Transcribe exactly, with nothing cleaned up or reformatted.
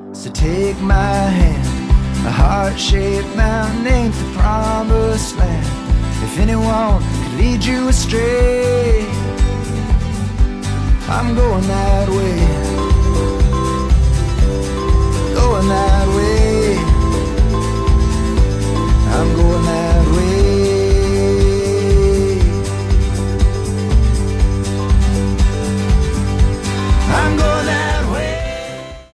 So take my hand, a heart-shaped mountain ain't the promised land. If anyone could lead you astray, I'm going that way.